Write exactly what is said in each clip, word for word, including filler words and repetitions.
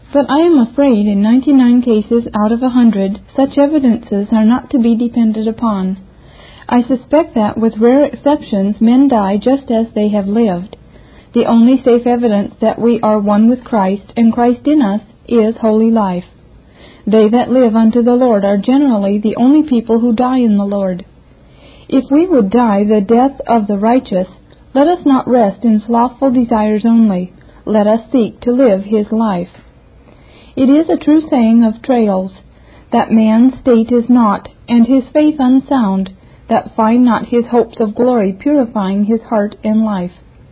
But I am afraid in ninety-nine cases out of a hundred such evidences are not to be depended upon. I suspect that, with rare exceptions, men die just as they have lived. The only safe evidence that we are one with Christ, and Christ in us, is holy life. They that live unto the Lord are generally the only people who die in the Lord. If we would die the death of the righteous, let us not rest in slothful desires only. Let us seek to live his life. It is a true saying of Traill, that man's state is naught, and his faith unsound, that find not his hopes of glory purifying his heart and life.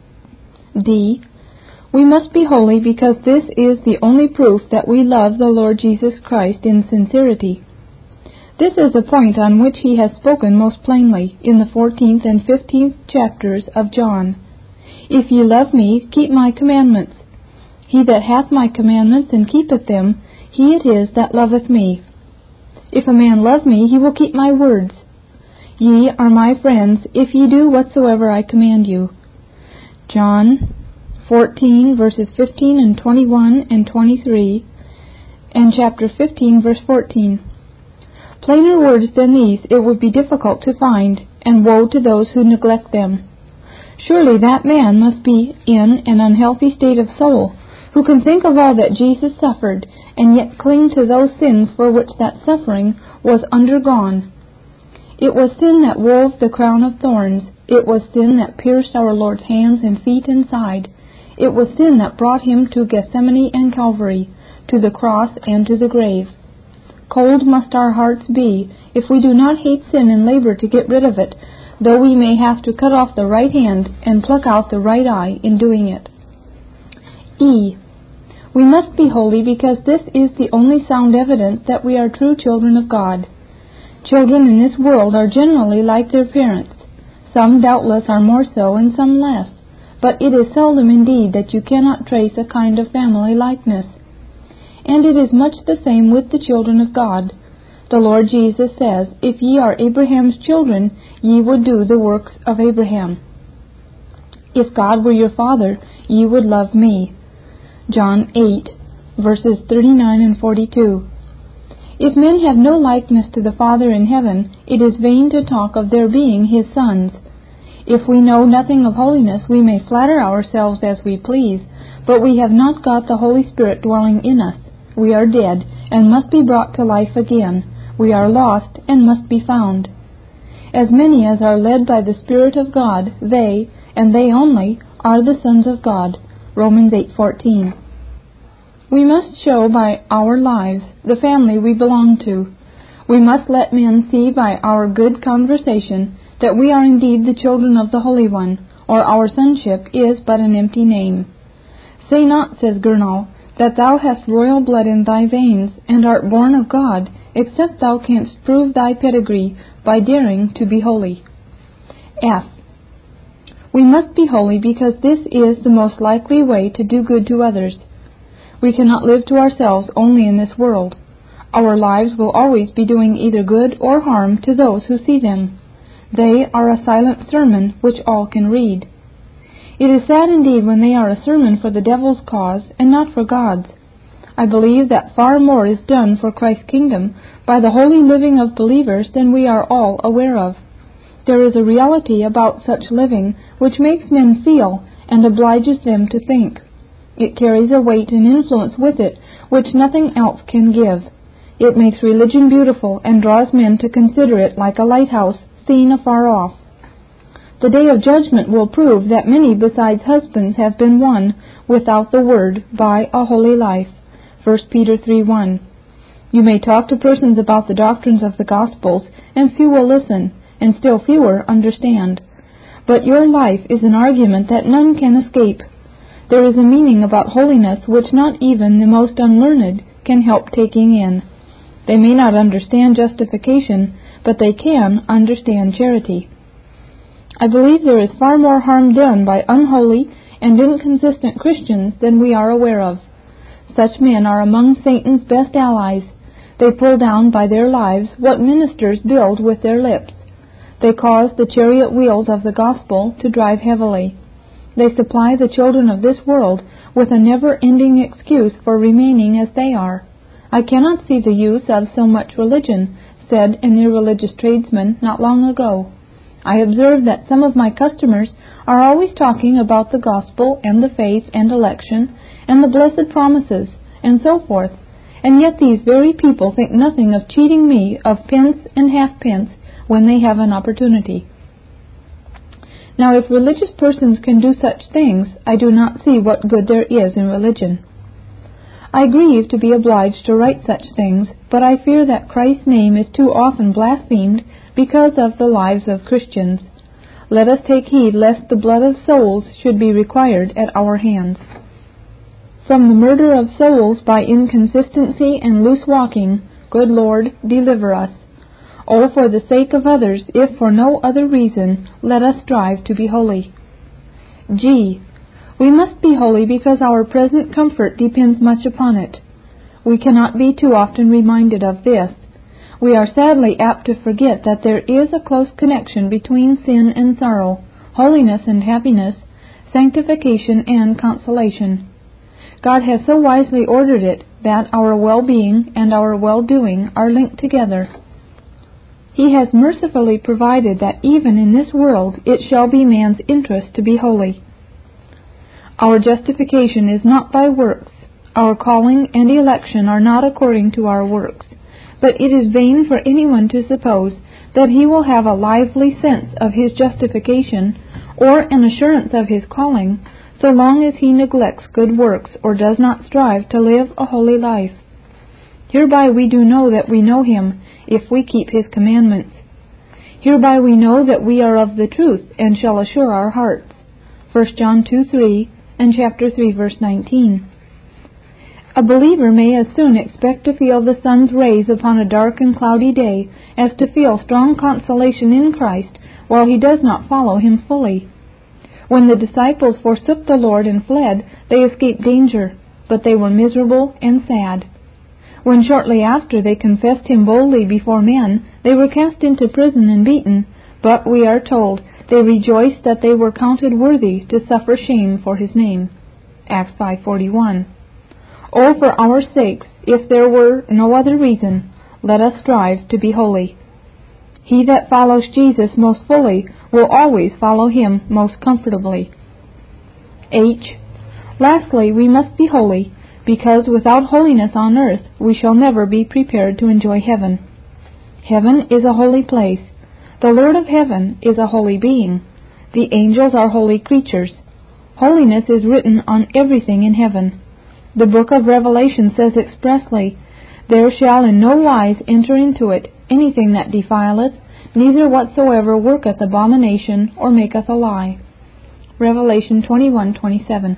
D. We must be holy because this is the only proof that we love the Lord Jesus Christ in sincerity. This is a point on which he has spoken most plainly in the fourteenth and fifteenth chapters of John. If ye love me, keep my commandments. He that hath my commandments and keepeth them, he it is that loveth me. If a man love me, he will keep my words. Ye are my friends, if ye do whatsoever I command you. John fourteen, verses fifteen and twenty-one and twenty-three, and chapter fifteen, verse fourteen. Plainer words than these it would be difficult to find, and woe to those who neglect them. Surely that man must be in an unhealthy state of soul, who can think of all that Jesus suffered, and yet cling to those sins for which that suffering was undergone. It was sin that wove the crown of thorns. It was sin that pierced our Lord's hands and feet and side. It was sin that brought him to Gethsemane and Calvary, to the cross and to the grave. Cold must our hearts be if we do not hate sin and labor to get rid of it, though we may have to cut off the right hand and pluck out the right eye in doing it. E. We must be holy because this is the only sound evidence that we are true children of God. Children in this world are generally like their parents. Some doubtless are more so and some less, but it is seldom indeed that you cannot trace a kind of family likeness. And it is much the same with the children of God. The Lord Jesus says, If ye are Abraham's children, ye would do the works of Abraham. If God were your father, ye would love me. John eight, verses thirty-nine and forty-two. If men have no likeness to the Father in heaven, it is vain to talk of their being his sons. If we know nothing of holiness, we may flatter ourselves as we please, but we have not got the Holy Spirit dwelling in us. We are dead, and must be brought to life again. We are lost, and must be found. As many as are led by the Spirit of God, they, and they only, are the sons of God. Romans eight fourteen. We must show by our lives the family we belong to. We must let men see by our good conversation that we are indeed the children of the Holy One, or our sonship is but an empty name. Say not, says Gurnall, that thou hast royal blood in thy veins, and art born of God, except thou canst prove thy pedigree by daring to be holy. F. We must be holy because this is the most likely way to do good to others. We cannot live to ourselves only in this world. Our lives will always be doing either good or harm to those who see them. They are a silent sermon which all can read. It is sad indeed when they are a sermon for the devil's cause and not for God's. I believe that far more is done for Christ's kingdom by the holy living of believers than we are all aware of. There is a reality about such living which makes men feel and obliges them to think. It carries a weight and influence with it which nothing else can give. It makes religion beautiful and draws men to consider it like a lighthouse seen afar off. The day of judgment will prove that many besides husbands have been won without the word by a holy life. First Peter three one. You may talk to persons about the doctrines of the Gospels, and few will listen, and still fewer understand. But your life is an argument that none can escape. There is a meaning about holiness which not even the most unlearned can help taking in. They may not understand justification, but they can understand charity. I believe there is far more harm done by unholy and inconsistent Christians than we are aware of. Such men are among Satan's best allies. They pull down by their lives what ministers build with their lips. They cause the chariot wheels of the gospel to drive heavily. They supply the children of this world with a never-ending excuse for remaining as they are. I cannot see the use of so much religion, said an irreligious tradesman not long ago. I observe that some of my customers are always talking about the gospel and the faith and election and the blessed promises and so forth, and yet these very people think nothing of cheating me of pence and halfpence when they have an opportunity. Now, if religious persons can do such things, I do not see what good there is in religion. I grieve to be obliged to write such things, but I fear that Christ's name is too often blasphemed because of the lives of Christians. Let us take heed lest the blood of souls should be required at our hands. From the murder of souls by inconsistency and loose walking, good Lord, deliver us. Oh, for the sake of others, if for no other reason, let us strive to be holy. G. We must be holy because our present comfort depends much upon it. We cannot be too often reminded of this. We are sadly apt to forget that there is a close connection between sin and sorrow, holiness and happiness, sanctification and consolation. God has so wisely ordered it that our well-being and our well-doing are linked together. He has mercifully provided that even in this world it shall be man's interest to be holy. Our justification is not by works. Our calling and election are not according to our works. But it is vain for anyone to suppose that he will have a lively sense of his justification or an assurance of his calling so long as he neglects good works or does not strive to live a holy life. Hereby we do know that we know him, if we keep his commandments. Hereby we know that we are of the truth, and shall assure our hearts. First John two three and chapter three, verse nineteen. A believer may as soon expect to feel the sun's rays upon a dark and cloudy day as to feel strong consolation in Christ while he does not follow him fully. When the disciples forsook the Lord and fled, they escaped danger, but they were miserable and sad. When shortly after they confessed him boldly before men, they were cast into prison and beaten, but we are told they rejoiced that they were counted worthy to suffer shame for his name. Acts five forty-one. Oh, for our sakes, if there were no other reason, let us strive to be holy. He that follows Jesus most fully will always follow him most comfortably. H. Lastly, we must be holy, because without holiness on earth we shall never be prepared to enjoy heaven. Heaven is a holy place. The Lord of heaven is a holy being. The angels are holy creatures. Holiness is written on everything in heaven. The book of Revelation says expressly, There shall in no wise enter into it anything that defileth, neither whatsoever worketh abomination or maketh a lie. Revelation twenty-one twenty-seven.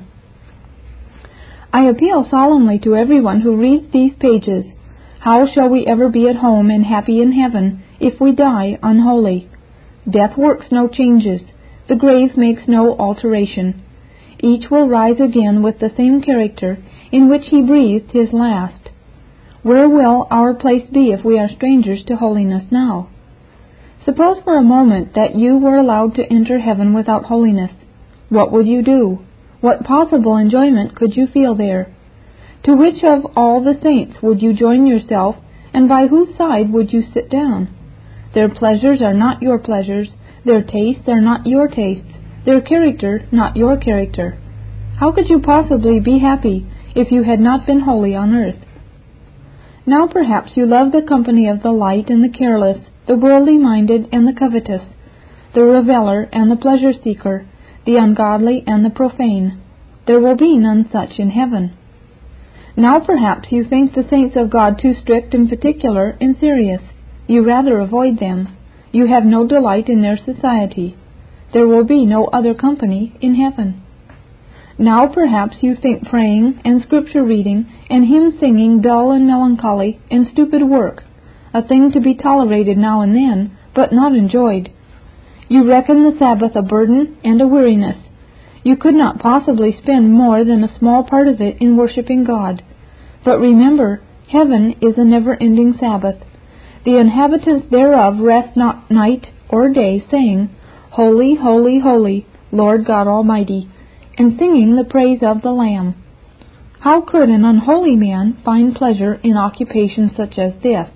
I appeal solemnly to everyone who reads these pages. How shall we ever be at home and happy in heaven if we die unholy? Death works no changes. The grave makes no alteration. Each will rise again with the same character in which he breathed his last. Where will our place be if we are strangers to holiness now? Suppose for a moment that you were allowed to enter heaven without holiness. What would you do? What possible enjoyment could you feel there? To which of all the saints would you join yourself, and by whose side would you sit down? Their pleasures are not your pleasures, their tastes are not your tastes, their character not your character. How could you possibly be happy if you had not been holy on earth? Now perhaps you love the company of the light and the careless, the worldly-minded and the covetous, the reveller and the pleasure-seeker, the ungodly and the profane. There will be none such in heaven. Now perhaps you think the saints of God too strict and particular and serious. You rather avoid them. You have no delight in their society. There will be no other company in heaven. Now perhaps you think praying and scripture reading and hymn singing dull and melancholy and stupid work, a thing to be tolerated now and then, but not enjoyed. You reckon the Sabbath a burden and a weariness. You could not possibly spend more than a small part of it in worshiping God. But remember, heaven is a never-ending Sabbath. The inhabitants thereof rest not night or day, saying, Holy, holy, holy, Lord God Almighty, and singing the praise of the Lamb. How could an unholy man find pleasure in occupation such as this?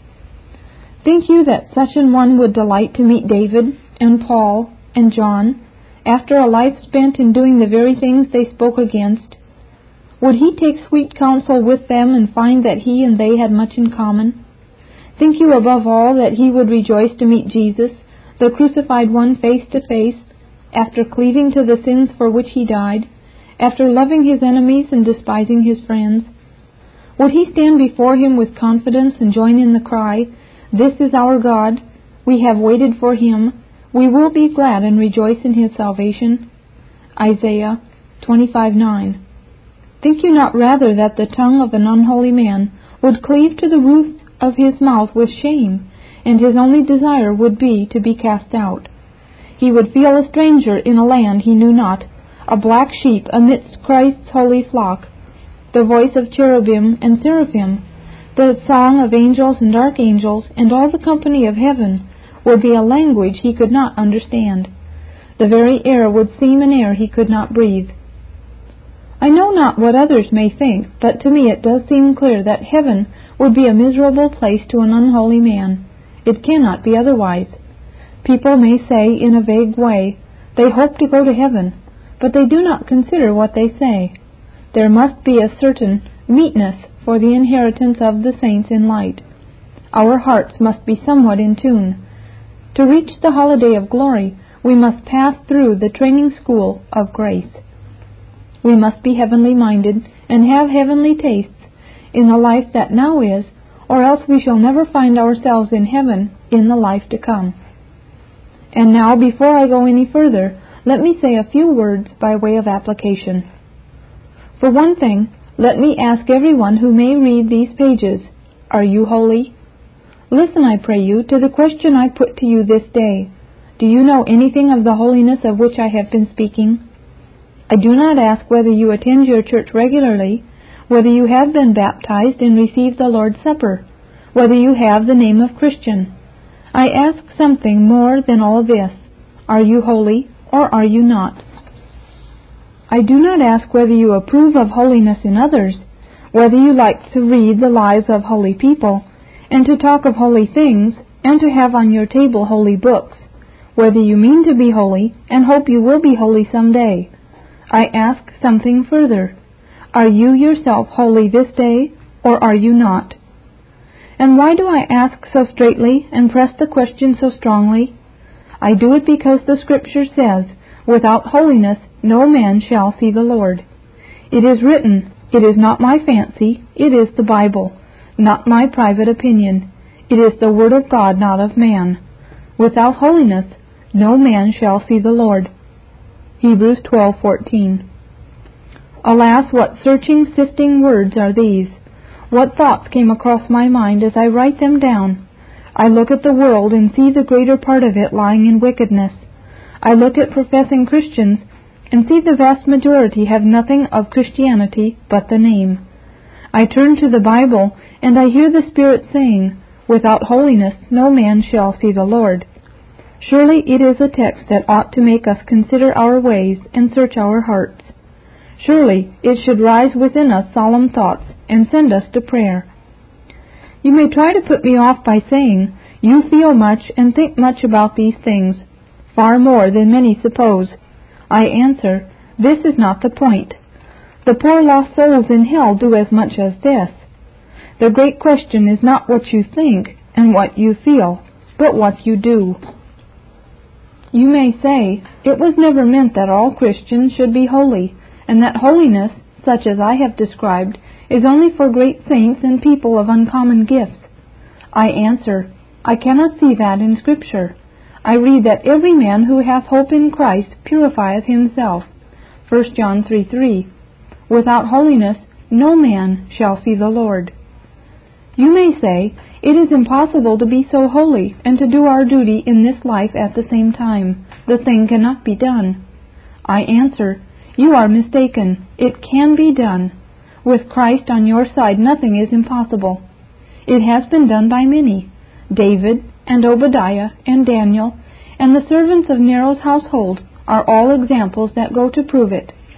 Think you that such an one would delight to meet David and Paul and John, after a life spent in doing the very things they spoke against? Would he take sweet counsel with them and find that he and they had much in common? Think you above all that he would rejoice to meet Jesus, the crucified one, face to face, after cleaving to the sins for which he died, after loving his enemies and despising his friends? Would he stand before him with confidence and join in the cry, "This is our God, we have waited for him, we will be glad and rejoice in his salvation"? Isaiah twenty-five nine. Think you not rather that the tongue of an unholy man would cleave to the roof of his mouth with shame, and his only desire would be to be cast out? He would feel a stranger in a land he knew not, a black sheep amidst Christ's holy flock. The voice of cherubim and seraphim, the song of angels and archangels, and all the company of heaven would be a language he could not understand. The very air would seem an air he could not breathe. I know not what others may think, but to me it does seem clear that heaven would be a miserable place to an unholy man. It cannot be otherwise. People may say in a vague way, they hope to go to heaven, but they do not consider what they say. There must be a certain meetness for the inheritance of the saints in light. Our hearts must be somewhat in tune. To reach the holiday of glory, we must pass through the training school of grace. We must be heavenly minded and have heavenly tastes in the life that now is, or else we shall never find ourselves in heaven in the life to come. And now, before I go any further, let me say a few words by way of application. For one thing, let me ask everyone who may read these pages, are you holy? Listen, I pray you, to the question I put to you this day. Do you know anything of the holiness of which I have been speaking? I do not ask whether you attend your church regularly, whether you have been baptized and received the Lord's Supper, whether you have the name of Christian. I ask something more than all this. Are you holy, or are you not? I do not ask whether you approve of holiness in others, whether you like to read the lives of holy people, and to talk of holy things, and to have on your table holy books, whether you mean to be holy, and hope you will be holy some day. I ask something further. Are you yourself holy this day, or are you not? And why do I ask so straightly and press the question so strongly? I do it because the Scripture says, without holiness no man shall see the Lord. It is written, it is not my fancy, it is the Bible, not my private opinion. It is the Word of God, not of man. Without holiness no man shall see the Lord. Hebrews twelve fourteen. Alas, what searching, sifting words are these! What thoughts came across my mind as I write them down! I look at the world and see the greater part of it lying in wickedness. I look at professing Christians and see the vast majority have nothing of Christianity but the name. I turn to the Bible and I hear the Spirit saying, without holiness no man shall see the Lord. Surely it is a text that ought to make us consider our ways and search our hearts. Surely it should rise within us solemn thoughts and send us to prayer. You may try to put me off by saying, you feel much and think much about these things, far more than many suppose. I answer, this is not the point. The poor lost souls in hell do as much as this. The great question is not what you think and what you feel, but what you do. You may say, it was never meant that all Christians should be holy, and that holiness, such as I have described, is only for great saints and people of uncommon gifts. I answer, I cannot see that in Scripture. I read that every man who hath hope in Christ purifieth himself. First John three three. Without holiness no man shall see the Lord. You may say, it is impossible to be so holy and to do our duty in this life at the same time. The thing cannot be done. I answer, you are mistaken. It can be done. With Christ on your side, nothing is impossible. It has been done by many. David and Obadiah and Daniel and the servants of Nero's household are all examples that go to prove it.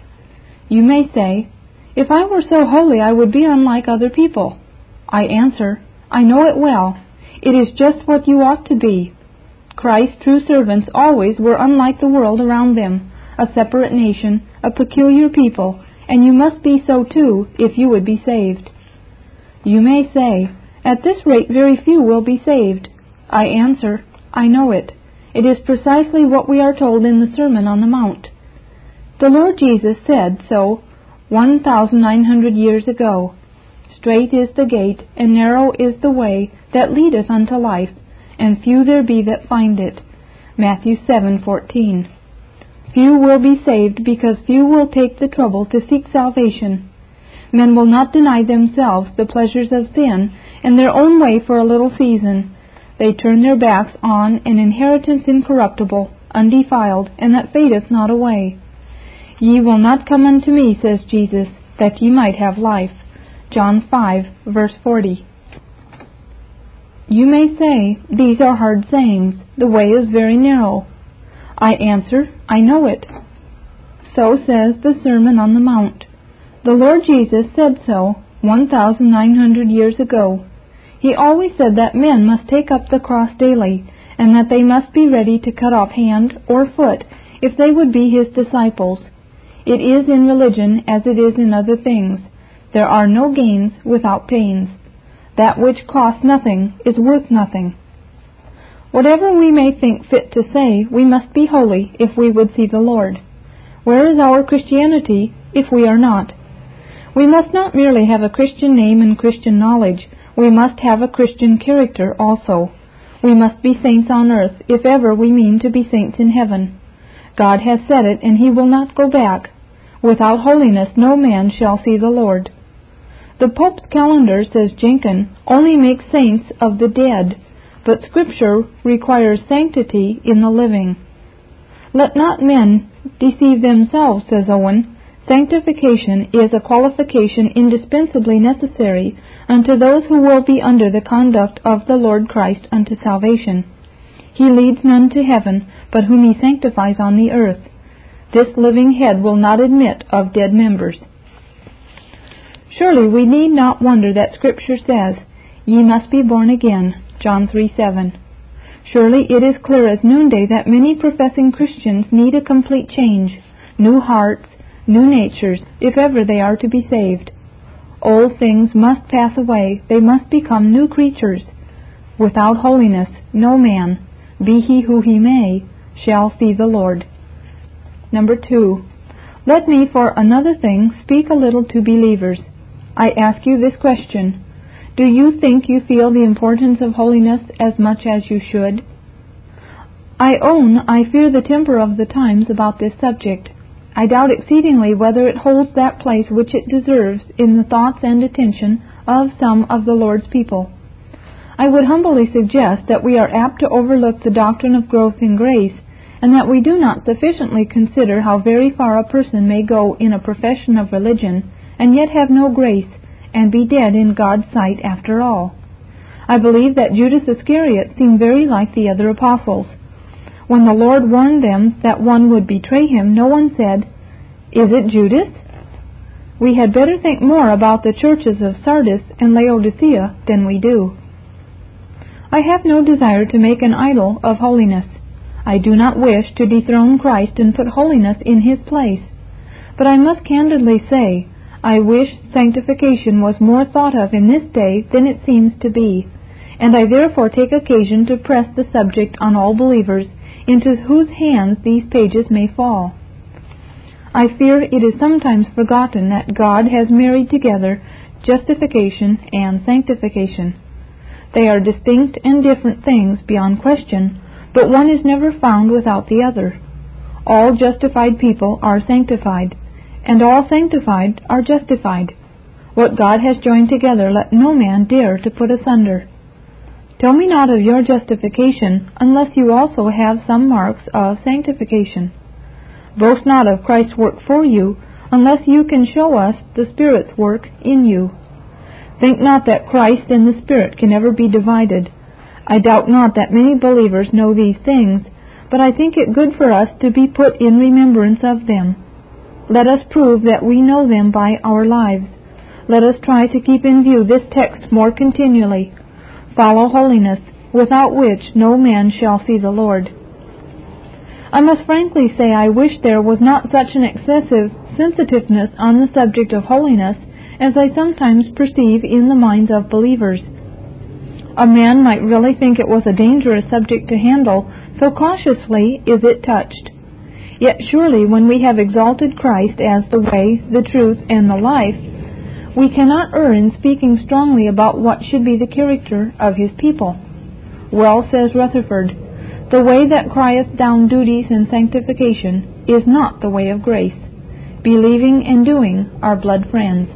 You may say, "If I were so holy, I would be unlike other people." I answer, I know it well. It is just what you ought to be. Christ's true servants always were unlike the world around them, a separate nation, a peculiar people, and you must be so too if you would be saved. You may say, "At this rate very few will be saved." I answer, I know it. It is precisely what we are told in the Sermon on the Mount. The Lord Jesus said so one thousand nine hundred years ago. Strait is the gate, and narrow is the way that leadeth unto life, and few there be that find it. Matthew seven fourteen. Few will be saved because few will take the trouble to seek salvation. Men will not deny themselves the pleasures of sin and their own way for a little season. They turn their backs on an inheritance incorruptible, undefiled, and that fadeth not away. Ye will not come unto me, says Jesus, that ye might have life. John five, verse forty. You may say, these are hard sayings. The way is very narrow. I answer, I know it. So says the Sermon on the Mount. The Lord Jesus said so one thousand nine hundred years ago. He always said that men must take up the cross daily, and that they must be ready to cut off hand or foot if they would be His disciples. It is in religion as it is in other things. There are no gains without pains. That which costs nothing is worth nothing. Whatever we may think fit to say, we must be holy if we would see the Lord. Where is our Christianity if we are not? We must not merely have a Christian name and Christian knowledge. We must have a Christian character also. We must be saints on earth if ever we mean to be saints in heaven. God has said it, and He will not go back. Without holiness no man shall see the Lord. The Pope's calendar, says Jenkin, only makes saints of the dead, but Scripture requires sanctity in the living. Let not men deceive themselves, says Owen. Sanctification is a qualification indispensably necessary unto those who will be under the conduct of the Lord Christ unto salvation. He leads none to heaven, but whom He sanctifies on the earth. This living head will not admit of dead members. Surely we need not wonder that Scripture says, Ye must be born again, John three seven. Surely it is clear as noonday that many professing Christians need a complete change, new hearts, new natures, if ever they are to be saved. Old things must pass away, they must become new creatures. Without holiness no man, be he who he may, shall see the Lord. Number two, let me for another thing speak a little to believers. I ask you this question. Do you think you feel the importance of holiness as much as you should? I own I fear the temper of the times about this subject. I doubt exceedingly whether it holds that place which it deserves in the thoughts and attention of some of the Lord's people. I would humbly suggest that we are apt to overlook the doctrine of growth in grace, and that we do not sufficiently consider how very far a person may go in a profession of religion, and yet have no grace, and be dead in God's sight after all. I believe that Judas Iscariot seemed very like the other apostles. When the Lord warned them that one would betray Him, no one said, Is it Judas? We had better think more about the churches of Sardis and Laodicea than we do. I have no desire to make an idol of holiness. I do not wish to dethrone Christ and put holiness in His place. But I must candidly say, I wish sanctification was more thought of in this day than it seems to be, and I therefore take occasion to press the subject on all believers into whose hands these pages may fall. I fear it is sometimes forgotten that God has married together justification and sanctification. They are distinct and different things beyond question, but one is never found without the other. All justified people are sanctified, and all sanctified are justified. What God has joined together let no man dare to put asunder. Tell me not of your justification unless you also have some marks of sanctification. Boast not of Christ's work for you unless you can show us the Spirit's work in you. Think not that Christ and the Spirit can ever be divided. I doubt not that many believers know these things, but I think it good for us to be put in remembrance of them. Let us prove that we know them by our lives. Let us try to keep in view this text more continually. Follow holiness, without which no man shall see the Lord. I must frankly say I wish there was not such an excessive sensitiveness on the subject of holiness as I sometimes perceive in the minds of believers. A man might really think it was a dangerous subject to handle, so cautiously is it touched. Yet surely when we have exalted Christ as the way, the truth, and the life, we cannot err in speaking strongly about what should be the character of His people. Well says Rutherford, "The way that crieth down duties and sanctification is not the way of grace. Believing and doing are blood friends."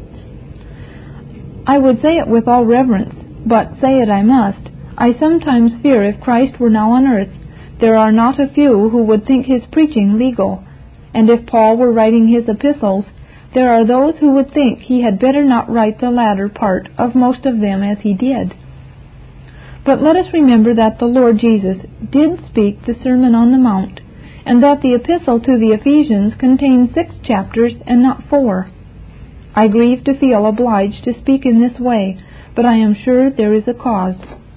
I would say it with all reverence, but say it I must. I sometimes fear if Christ were now on earth, there are not a few who would think His preaching legal, and if Paul were writing his epistles, there are those who would think he had better not write the latter part of most of them as he did. But let us remember that the Lord Jesus did speak the Sermon on the Mount, and that the epistle to the Ephesians contains six chapters and not four. I grieve to feel obliged to speak in this way, but I am sure there is a cause.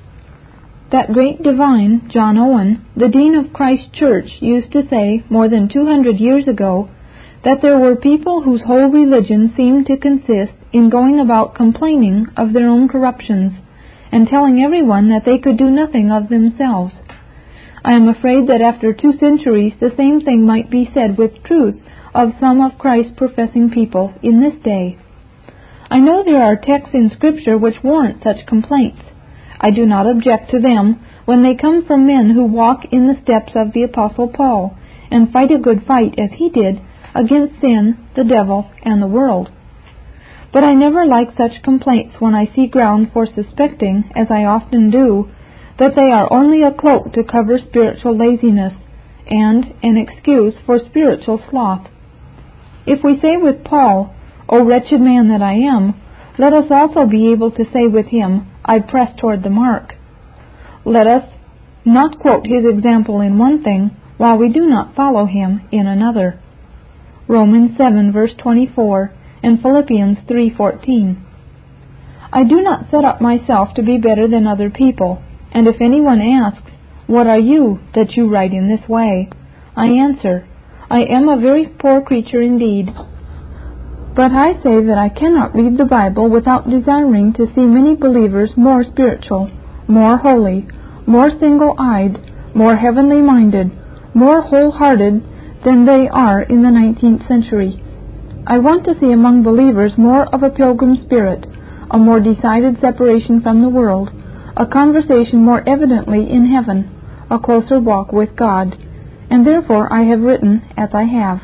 That great divine, John Owen, the dean of Christ Church, used to say more than two hundred years ago that there were people whose whole religion seemed to consist in going about complaining of their own corruptions and telling everyone that they could do nothing of themselves. I am afraid that after two centuries the same thing might be said with truth of some of Christ's professing people in this day. I know there are texts in Scripture which warrant such complaints. I do not object to them when they come from men who walk in the steps of the Apostle Paul and fight a good fight as he did against sin, the devil, and the world. But I never like such complaints when I see ground for suspecting, as I often do, that they are only a cloak to cover spiritual laziness and an excuse for spiritual sloth. If we say with Paul, "O wretched man that I am," let us also be able to say with him, "I press toward the mark." Let us not quote his example in one thing while we do not follow him in another. Romans seven verse twenty-four and Philippians three fourteen. I do not set up myself to be better than other people, and if anyone asks, "What are you that you write in this way?" I answer, I am a very poor creature indeed. But I say that I cannot read the Bible without desiring to see many believers more spiritual, more holy, more single-eyed, more heavenly-minded, more whole-hearted than they are in the nineteenth century. I want to see among believers more of a pilgrim spirit, a more decided separation from the world, a conversation more evidently in heaven, a closer walk with God, and therefore I have written as I have.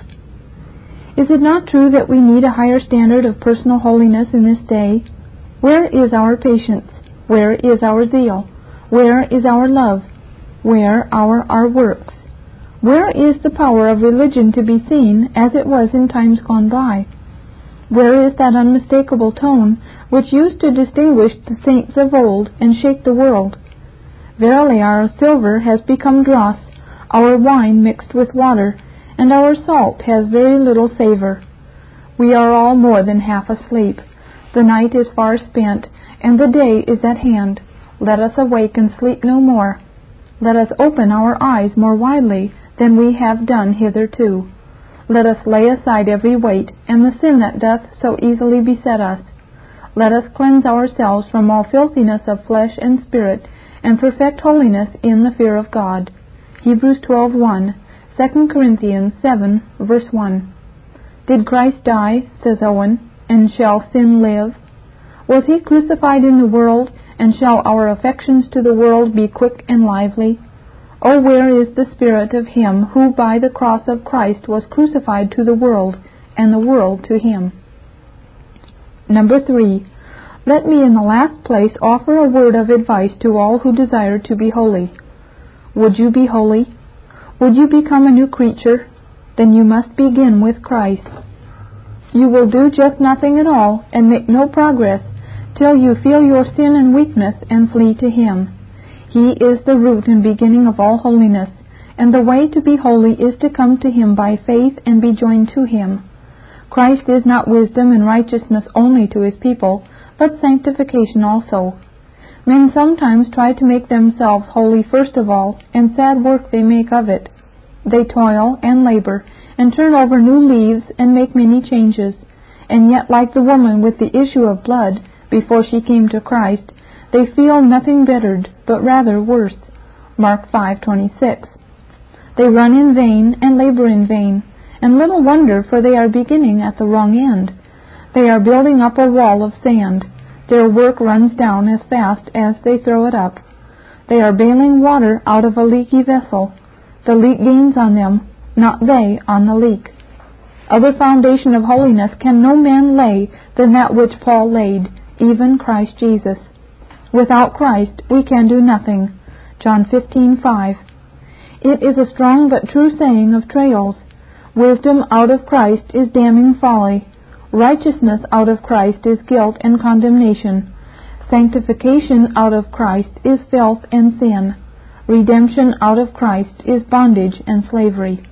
Is it not true that we need a higher standard of personal holiness in this day? Where is our patience? Where is our zeal? Where is our love? Where are our works? Where is the power of religion to be seen as it was in times gone by? Where is that unmistakable tone which used to distinguish the saints of old and shake the world? Verily our silver has become dross, our wine mixed with water, and our salt has very little savor. We are all more than half asleep. The night is far spent, and the day is at hand. Let us awake and sleep no more. Let us open our eyes more widely than we have done hitherto. Let us lay aside every weight and the sin that doth so easily beset us. Let us cleanse ourselves from all filthiness of flesh and spirit, and perfect holiness in the fear of God. Hebrews twelve one, Second Corinthians seven, verse one. Did Christ die, says Owen, and shall sin live? Was He crucified in the world, and shall our affections to the world be quick and lively? Oh, where is the spirit of him who by the cross of Christ was crucified to the world, and the world to him? Number three, let me in the last place offer a word of advice to all who desire to be holy. Would you be holy? Would you become a new creature? Then you must begin with Christ. You will do just nothing at all and make no progress till you feel your sin and weakness and flee to Him. He is the root and beginning of all holiness, and the way to be holy is to come to Him by faith and be joined to Him. Christ is not wisdom and righteousness only to His people, but sanctification also. Men sometimes try to make themselves holy first of all, and sad work they make of it. They toil and labor, and turn over new leaves, and make many changes, and yet, like the woman with the issue of blood, before she came to Christ, they feel nothing bettered, but rather worse. Mark five twenty-six. They run in vain and labor in vain, and little wonder, for they are beginning at the wrong end. They are building up a wall of sand. Their work runs down as fast as they throw it up. They are bailing water out of a leaky vessel. The leak gains on them, not they on the leak. Other foundation of holiness can no man lay than that which Paul laid, even Christ Jesus. Without Christ we can do nothing. John fifteen five. It is a strong but true saying of Trail's. Wisdom out of Christ is damning folly. Righteousness out of Christ is guilt and condemnation. Sanctification out of Christ is filth and sin. Redemption out of Christ is bondage and slavery.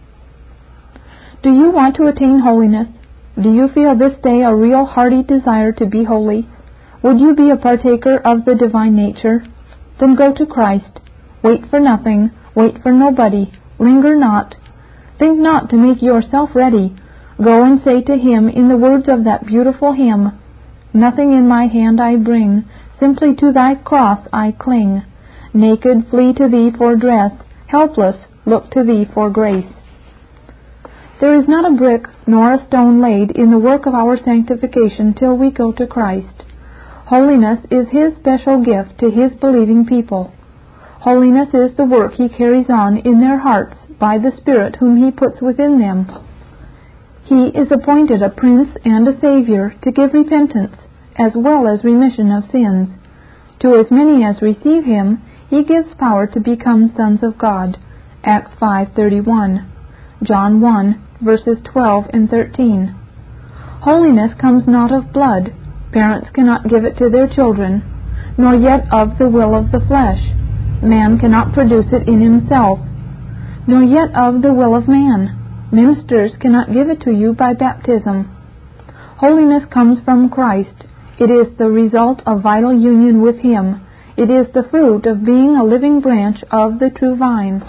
Do you want to attain holiness? Do you feel this day a real hearty desire to be holy? Would you be a partaker of the divine nature? Then go to Christ. Wait for nothing. Wait for nobody. Linger not. Think not to make yourself ready. Go and say to Him in the words of that beautiful hymn, "Nothing in my hand I bring, simply to Thy cross I cling. Naked flee to Thee for dress, helpless look to Thee for grace." There is not a brick nor a stone laid in the work of our sanctification till we go to Christ. Holiness is His special gift to His believing people. Holiness is the work He carries on in their hearts by the Spirit whom He puts within them. He is appointed a Prince and a Savior to give repentance, as well as remission of sins. To as many as receive Him, He gives power to become sons of God. Acts five thirty-one. John one, verses twelve and thirteen. Holiness comes not of blood. Parents cannot give it to their children, nor yet of the will of the flesh. Man cannot produce it in himself, nor yet of the will of man. Ministers cannot give it to you by baptism. Holiness comes from Christ. It is the result of vital union with Him. It is the fruit of being a living branch of the true vine.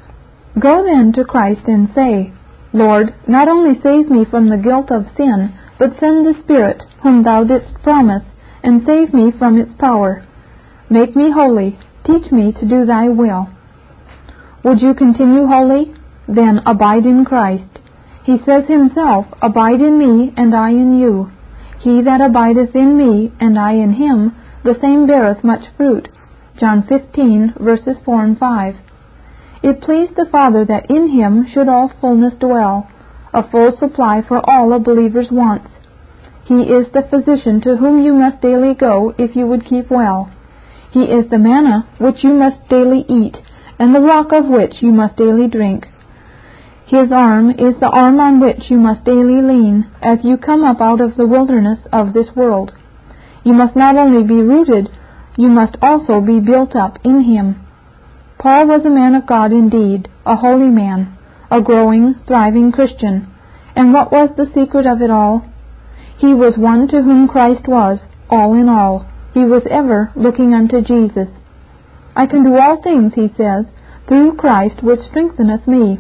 Go then to Christ and say, "Lord, not only save me from the guilt of sin, but send the Spirit whom Thou didst promise, and save me from its power. Make me holy. Teach me to do Thy will." Would you continue holy? Then abide in Christ. He says Himself, "Abide in me, and I in you. He that abideth in me, and I in him, the same beareth much fruit." John fifteen, verses four and five. It pleased the Father that in Him should all fullness dwell, a full supply for all a believer's wants. He is the physician to whom you must daily go if you would keep well. He is the manna which you must daily eat, and the rock of which you must daily drink. His arm is the arm on which you must daily lean as you come up out of the wilderness of this world. You must not only be rooted, you must also be built up in Him. Paul was a man of God indeed, a holy man, a growing, thriving Christian. And what was the secret of it all? He was one to whom Christ was all in all. He was ever looking unto Jesus. "I can do all things," he says, "through Christ which strengtheneth me.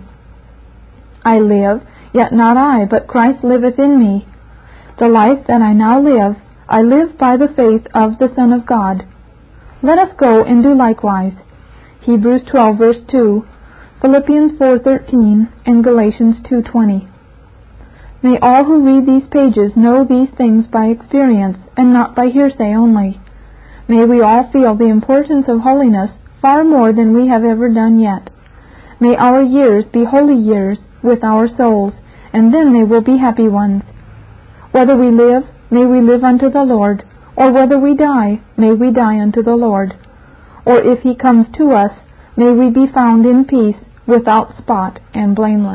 I live, yet not I, but Christ liveth in me. The life that I now live, I live by the faith of the Son of God." Let us go and do likewise. Hebrews twelve, verse two, Philippians four thirteen, and Galatians two twenty. May all who read these pages know these things by experience, and not by hearsay only. May we all feel the importance of holiness far more than we have ever done yet. May our years be holy years with our souls, and then they will be happy ones. Whether we live, may we live unto the Lord, or whether we die, may we die unto the Lord. Or if He comes to us, may we be found in peace, without spot and blameless.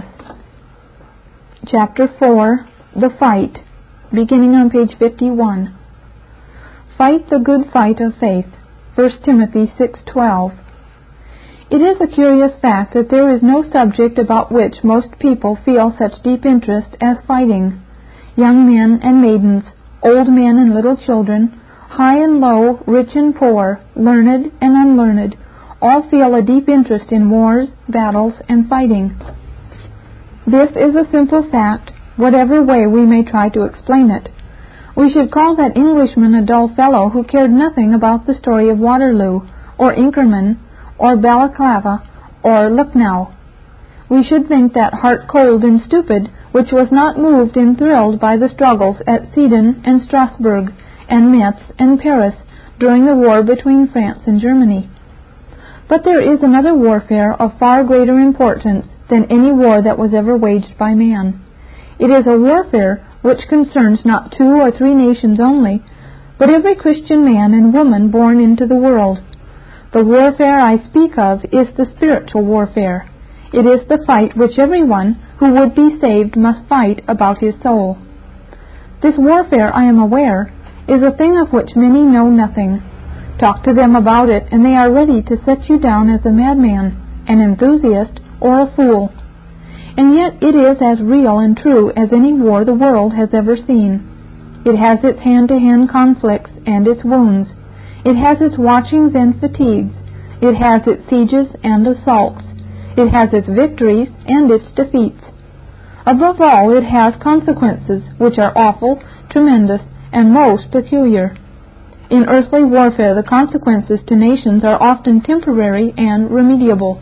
Chapter four, The Fight, beginning on page fifty-one. Fight the good fight of faith. First Timothy six twelve. It is a curious fact that there is no subject about which most people feel such deep interest as fighting. Young men and maidens, old men and little children, high and low, rich and poor, learned and unlearned, all feel a deep interest in wars, battles, and fighting. This is a simple fact, whatever way we may try to explain it. We should call that Englishman a dull fellow who cared nothing about the story of Waterloo, or Inkerman, or Balaclava, or Lucknow. We should think that heart cold and stupid which was not moved and thrilled by the struggles at Sedan and Strasbourg and Metz and Paris during the war between France and Germany. But there is another warfare of far greater importance than any war that was ever waged by man. It is a warfare which concerns not two or three nations only, but every Christian man and woman born into the world. The warfare I speak of is the spiritual warfare. It is the fight which everyone who would be saved must fight about his soul. This warfare, I am aware, is a thing of which many know nothing. Talk to them about it, and they are ready to set you down as a madman, an enthusiast, or a fool. And yet it is as real and true as any war the world has ever seen. It has its hand-to-hand conflicts and its wounds. It has its watchings and fatigues. It has its sieges and assaults. It has its victories and its defeats. Above all, it has consequences which are awful, tremendous, and most peculiar. In earthly warfare, the consequences to nations are often temporary and remediable.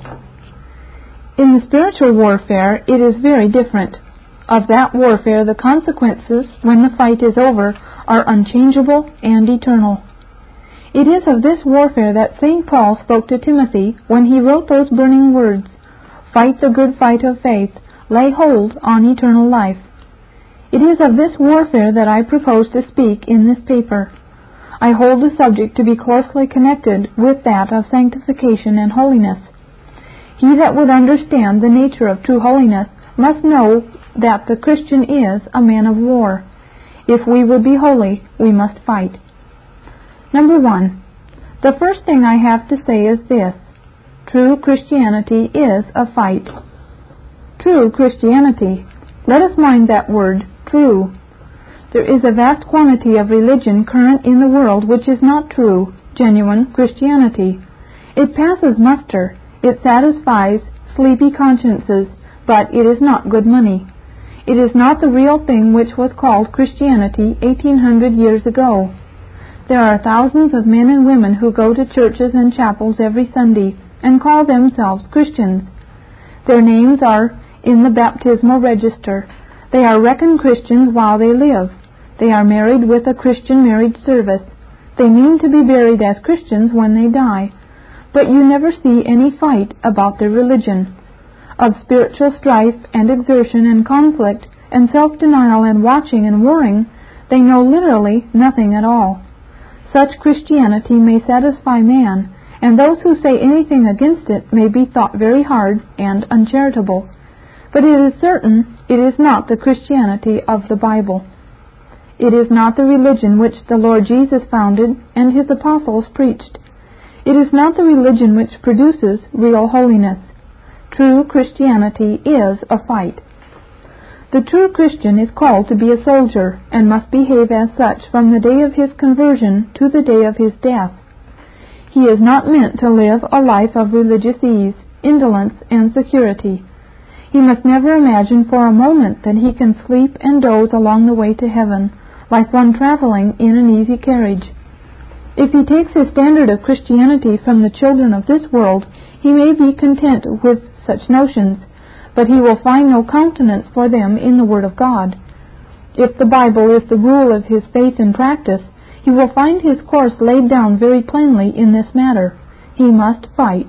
In the spiritual warfare, it is very different. Of that warfare, the consequences, when the fight is over, are unchangeable and eternal. It is of this warfare that Saint Paul spoke to Timothy when he wrote those burning words, "Fight the good fight of faith, lay hold on eternal life." It is of this warfare that I propose to speak in this paper. I hold the subject to be closely connected with that of sanctification and holiness. He that would understand the nature of true holiness must know that the Christian is a man of war. If we would be holy, we must fight. Number one. The first thing I have to say is this. True Christianity is a fight. True Christianity. Let us mind that word, true. There is a vast quantity of religion current in the world which is not true, genuine Christianity. It passes muster. It satisfies sleepy consciences, but it is not good money. It is not the real thing which was called Christianity eighteen hundred years ago. There are thousands of men and women who go to churches and chapels every Sunday and call themselves Christians. Their names are in the baptismal register. They are reckoned Christians while they live. They are married with a Christian marriage service. They mean to be buried as Christians when they die. But you never see any fight about their religion. Of spiritual strife and exertion and conflict and self-denial and watching and warring, they know literally nothing at all. Such Christianity may satisfy man, and those who say anything against it may be thought very hard and uncharitable. But it is certain it is not the Christianity of the Bible. It is not the religion which the Lord Jesus founded and his apostles preached. It is not the religion which produces real holiness. True Christianity is a fight. The true Christian is called to be a soldier, and must behave as such from the day of his conversion to the day of his death. He is not meant to live a life of religious ease, indolence, and security. He must never imagine for a moment that he can sleep and doze along the way to heaven, like one traveling in an easy carriage. If he takes his standard of Christianity from the children of this world, he may be content with such notions, but he will find no countenance for them in the Word of God. If the Bible is the rule of his faith and practice, he will find his course laid down very plainly in this matter. He must fight.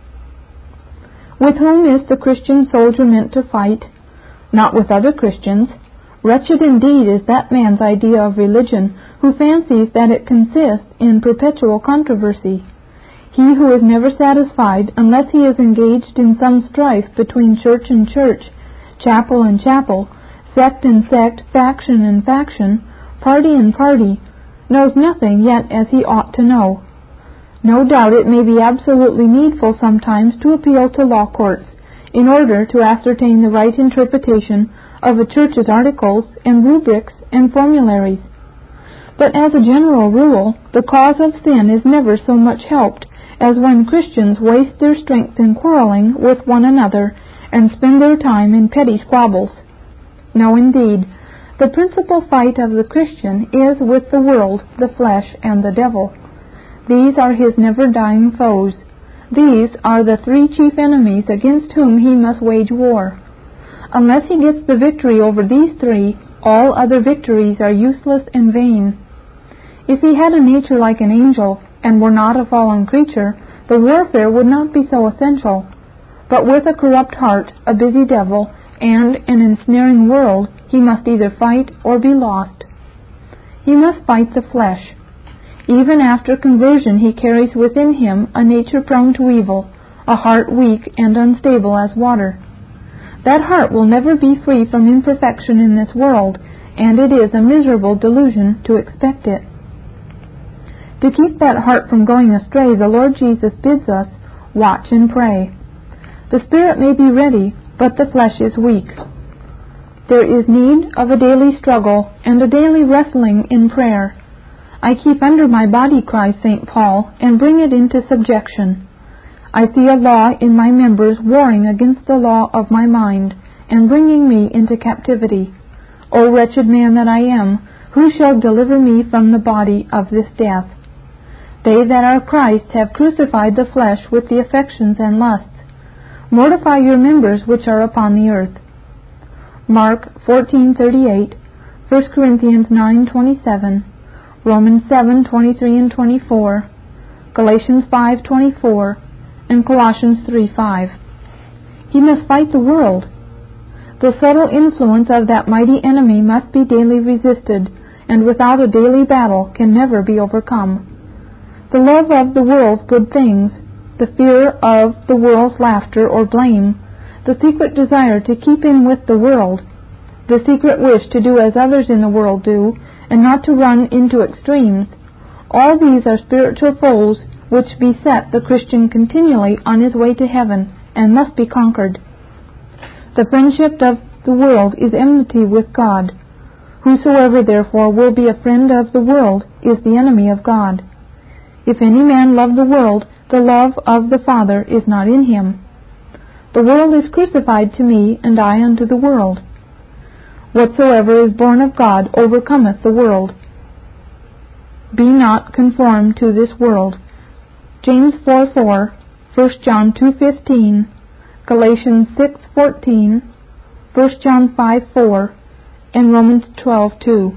With whom is the Christian soldier meant to fight? Not with other Christians. Wretched indeed is that man's idea of religion who fancies that it consists in perpetual controversy. He who is never satisfied unless he is engaged in some strife between church and church, chapel and chapel, sect and sect, faction and faction, party and party, knows nothing yet as he ought to know. No doubt it may be absolutely needful sometimes to appeal to law courts in order to ascertain the right interpretation of a church's articles and rubrics and formularies. But as a general rule, the cause of sin is never so much helped as when Christians waste their strength in quarreling with one another and spend their time in petty squabbles. No, indeed, the principal fight of the Christian is with the world, the flesh, and the devil. These are his never-dying foes. These are the three chief enemies against whom he must wage war. Unless he gets the victory over these three, all other victories are useless and vain. If he had a nature like an angel, and were not a fallen creature, the warfare would not be so essential. But with a corrupt heart, a busy devil, and an ensnaring world, he must either fight or be lost. He must fight the flesh. Even after conversion he carries within him a nature prone to evil, a heart weak and unstable as water. That heart will never be free from imperfection in this world, and it is a miserable delusion to expect it. To keep that heart from going astray, the Lord Jesus bids us watch and pray. The spirit may be ready, but the flesh is weak. There is need of a daily struggle and a daily wrestling in prayer. I keep under my body, cries Saint Paul, and bring it into subjection. I see a law in my members warring against the law of my mind, and bringing me into captivity. O wretched man that I am, who shall deliver me from the body of this death? They that are Christ have crucified the flesh with the affections and lusts. Mortify your members which are upon the earth. Mark fourteen thirty-eight, First Corinthians nine twenty-seven, Romans seven twenty-three and twenty-four, Galatians five twenty-four, and Colossians three five. He must fight the world. The subtle influence of that mighty enemy must be daily resisted, and without a daily battle can never be overcome. The love of the world's good things, the fear of the world's laughter or blame, the secret desire to keep in with the world, the secret wish to do as others in the world do, and not to run into extremes, all these are spiritual foes which beset the Christian continually on his way to heaven, and must be conquered. The friendship of the world is enmity with God. Whosoever therefore will be a friend of the world is the enemy of God. If any man love the world, the love of the Father is not in him. The world is crucified to me, and I unto the world. Whatsoever is born of God overcometh the world. Be not conformed to this world. James four four, First John two fifteen, Galatians six fourteen, First John five four, and Romans twelve two.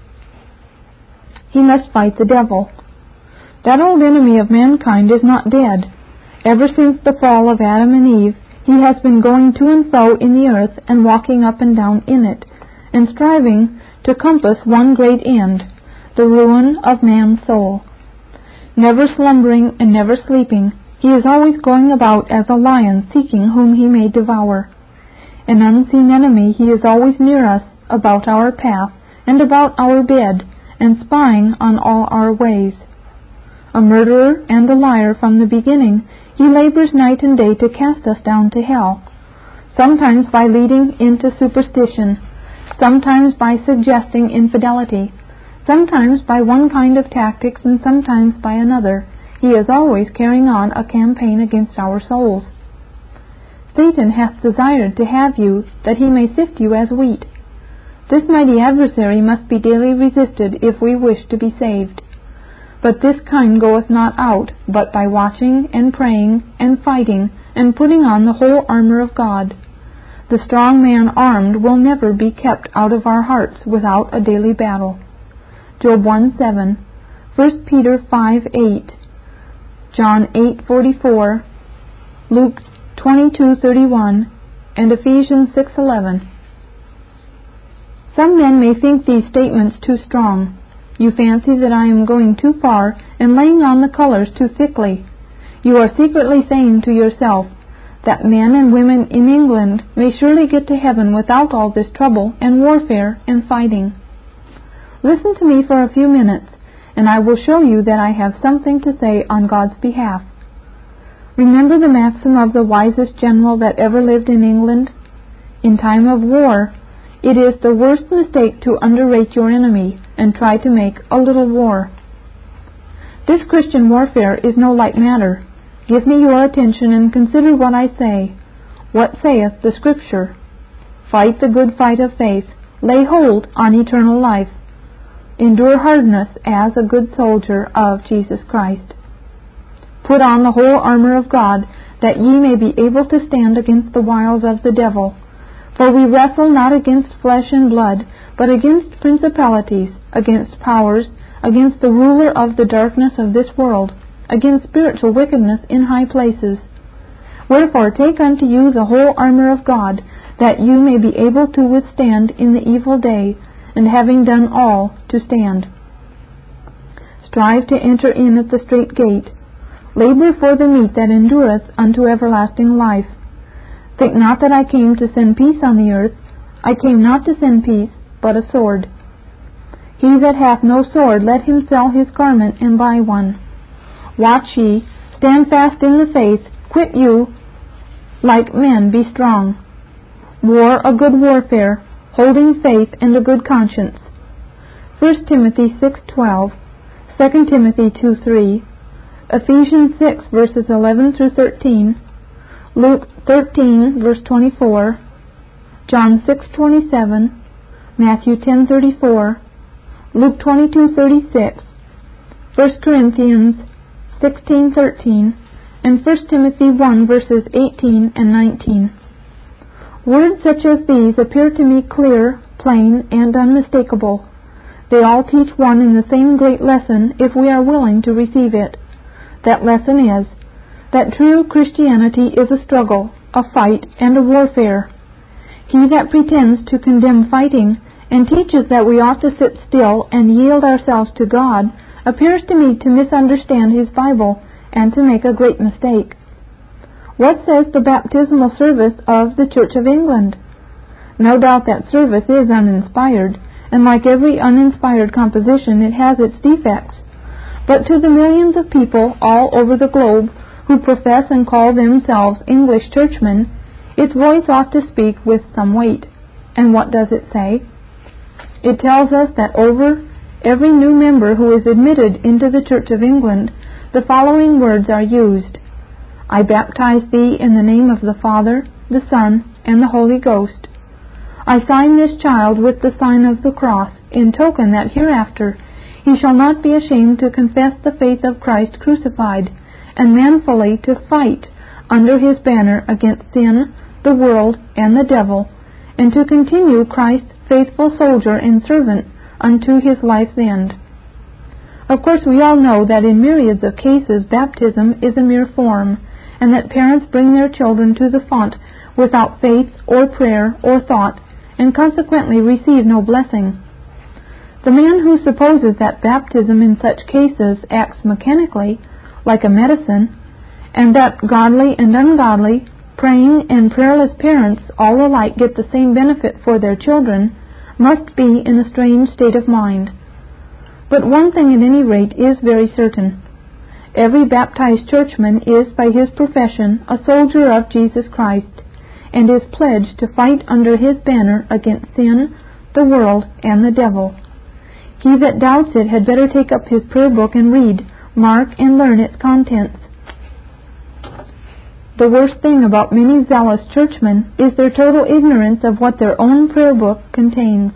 He must fight the devil. That old enemy of mankind is not dead. Ever since the fall of Adam and Eve, he has been going to and fro in the earth and walking up and down in it, and striving to compass one great end, the ruin of man's soul. Never slumbering and never sleeping, he is always going about as a lion seeking whom he may devour. An unseen enemy, he is always near us, about our path, and about our bed, and spying on all our ways. A murderer and a liar from the beginning, he labors night and day to cast us down to hell, sometimes by leading into superstition, sometimes by suggesting infidelity, sometimes by one kind of tactics and sometimes by another. He is always carrying on a campaign against our souls. Satan hath desired to have you, that he may sift you as wheat. This mighty adversary must be daily resisted if we wish to be saved. But this kind goeth not out, but by watching and praying and fighting and putting on the whole armor of God. The strong man armed will never be kept out of our hearts without a daily battle. Job one seven, First Peter five eight, John eight forty-four, Luke twenty-two thirty-one, and Ephesians six eleven. Some men may think these statements too strong. You fancy that I am going too far and laying on the colors too thickly. You are secretly saying to yourself that men and women in England may surely get to heaven without all this trouble and warfare and fighting. Listen to me for a few minutes, and I will show you that I have something to say on God's behalf. Remember the maxim of the wisest general that ever lived in England? In time of war, it is the worst mistake to underrate your enemy and try to make a little war. This Christian warfare is no light matter. Give me your attention and consider what I say. What saith the Scripture? Fight the good fight of faith. Lay hold on eternal life. Endure hardness as a good soldier of Jesus Christ. Put on the whole armor of God, that ye may be able to stand against the wiles of the devil. For we wrestle not against flesh and blood, but against principalities, against powers, against the ruler of the darkness of this world, against spiritual wickedness in high places. Wherefore take unto you the whole armor of God, that you may be able to withstand in the evil day, and having done all, to stand. Strive to enter in at the strait gate. Labor for the meat that endureth unto everlasting life. Think not that I came to send peace on the earth. I came not to send peace, but a sword. He that hath no sword, let him sell his garment and buy one. Watch ye, stand fast in the faith, quit you, like men be strong. War a good warfare, holding faith and a good conscience. First Timothy six twelve, Second Timothy two three, Ephesians six verses eleven through thirteen, Luke thirteen verse twenty-four, John six twenty-seven, Matthew ten thirty-four, Luke twenty-two thirty-six, First Corinthians sixteen thirteen, and First Timothy one verses eighteen and nineteen. Words such as these appear to me clear, plain, and unmistakable. They all teach one and the same great lesson if we are willing to receive it. That lesson is that true Christianity is a struggle, a fight, and a warfare. He that pretends to condemn fighting and teaches that we ought to sit still and yield ourselves to God appears to me to misunderstand his Bible and to make a great mistake. What says the baptismal service of the Church of England? No doubt that service is uninspired, and like every uninspired composition, it has its defects. But to the millions of people all over the globe who profess and call themselves English churchmen, its voice ought to speak with some weight. And what does it say? It tells us that over every new member who is admitted into the Church of England, the following words are used: I baptize thee in the name of the Father, the Son, and the Holy Ghost. I sign this child with the sign of the cross, in token that hereafter he shall not be ashamed to confess the faith of Christ crucified, and manfully to fight under his banner against sin, the world, and the devil, and to continue Christ's faithful soldier and servant unto his life's end. Of course, we all know that in myriads of cases baptism is a mere form, and that parents bring their children to the font without faith or prayer or thought, and consequently receive no blessing. The man who supposes that baptism in such cases acts mechanically, like a medicine, and that godly and ungodly, praying and prayerless parents all alike get the same benefit for their children, must be in a strange state of mind. But one thing at any rate is very certain. Every baptized churchman is by his profession a soldier of Jesus Christ, and is pledged to fight under his banner against sin, the world, and the devil. He that doubts it had better take up his prayer book and read, mark, and learn its contents. The worst thing about many zealous churchmen is their total ignorance of what their own prayer book contains.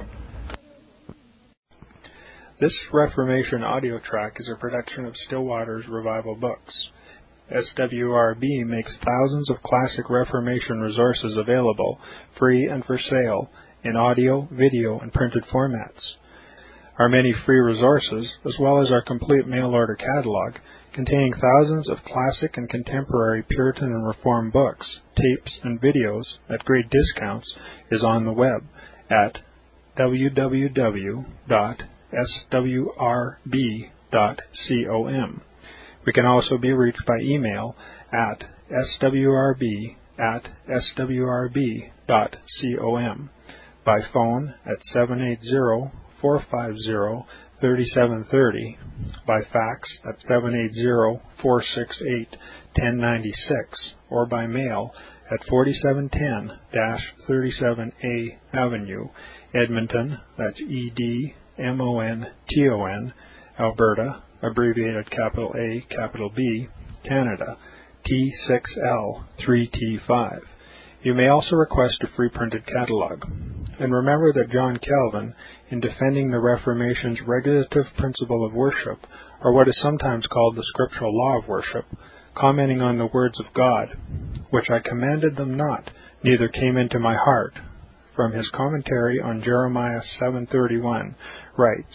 This Reformation audio track is a production of Stillwater's Revival Books. S W R B makes thousands of classic Reformation resources available, free and for sale, in audio, video, and printed formats. Our many free resources, as well as our complete mail-order catalog, containing thousands of classic and contemporary Puritan and Reformed books, tapes, and videos at great discounts, is on the web at w w w dot s w r b dot com. We can also be reached by email at s w r b at s w r b dot com, by phone at seven eight zero, four five zero, thirty-seven thirty, by fax at seven eight zero, four six eight, one zero nine six, or by mail at forty-seven ten thirty-seven A Avenue, Edmonton, that's E D M O N T O N, Alberta, abbreviated capital A, capital B, Canada, T six L three T five. You may also request a free printed catalog. And remember that John Calvin, in defending the Reformation's regulative principle of worship, or what is sometimes called the scriptural law of worship, commenting on the words of God, which I commanded them not, neither came into my heart, from his commentary on Jeremiah seven thirty-one, writes,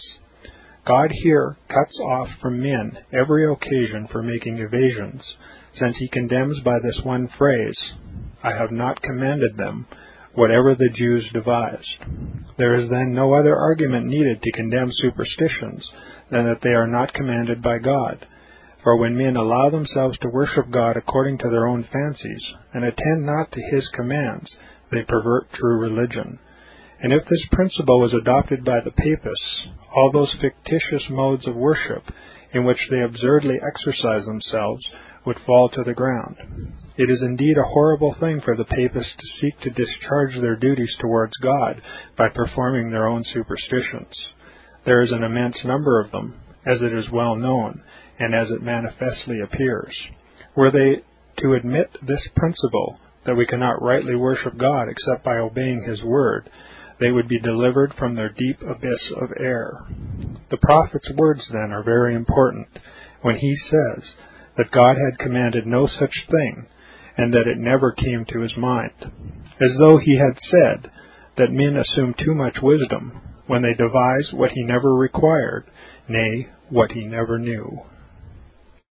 God here cuts off from men every occasion for making evasions, since he condemns by this one phrase, I have not commanded them, whatever the Jews devised. There is then no other argument needed to condemn superstitions than that they are not commanded by God. For when men allow themselves to worship God according to their own fancies, and attend not to his commands, they pervert true religion. And if this principle was adopted by the papists, all those fictitious modes of worship in which they absurdly exercise themselves would fall to the ground. It is indeed a horrible thing for the papists to seek to discharge their duties towards God by performing their own superstitions. There is an immense number of them, as it is well known, and as it manifestly appears. Were they to admit this principle, that we cannot rightly worship God except by obeying his word, they would be delivered from their deep abyss of error. The prophet's words, then, are very important, when he says that God had commanded no such thing, and that it never came to his mind, as though he had said that men assume too much wisdom when they devise what he never required, nay, what he never knew.